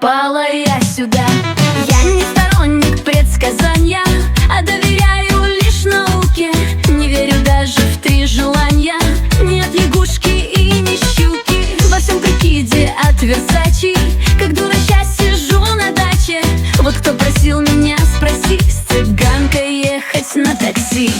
попала я сюда. Я не сторонник предсказания, а доверяю лишь науке. Не верю даже в 3 желания. Нет лягушки и не щуки. Во всем прикиде от Версачи. Как дура сейчас сижу на даче. Вот кто просил меня, спроси, с цыганкой ехать на такси.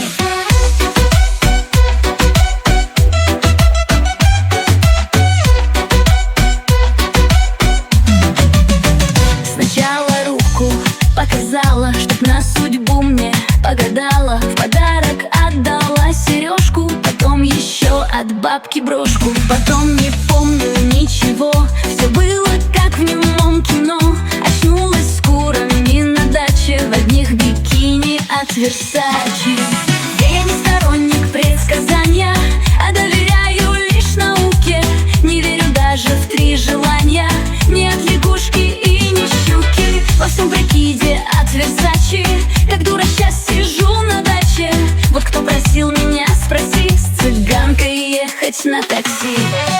Показала, чтоб на судьбу мне погадала. В подарок отдала сережку, потом еще от бабки брошку. Потом не помню ничего, все было как в немом кино. Очнулась с курами на даче в одних бикини от Версачи. Я не сторонник предсказания, а доверяю лишь науке. Не верю даже в 3 желания. Нет лягушки и не щуки. Во всем прикиде от Версачи. Как дура сейчас сижу на даче. Вот кто просил меня, спроси, с цыганкой ехать на такси.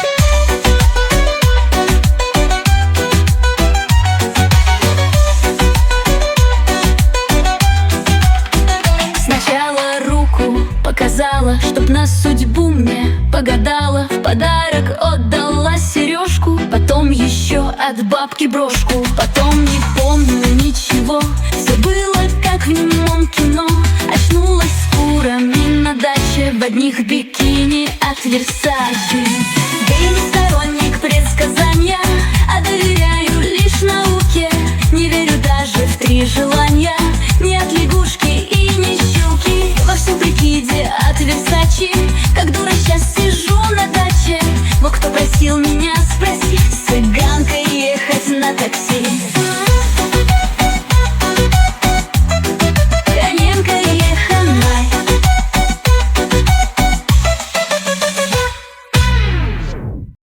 Сначала руку показала, чтоб на судьбу мне погадала. В подарок отдала сережку, потом еще от бабки брошку. Потом не помню ничего, все было как в немом кино. Очнулась с курами на даче в одних бикини от Версачи.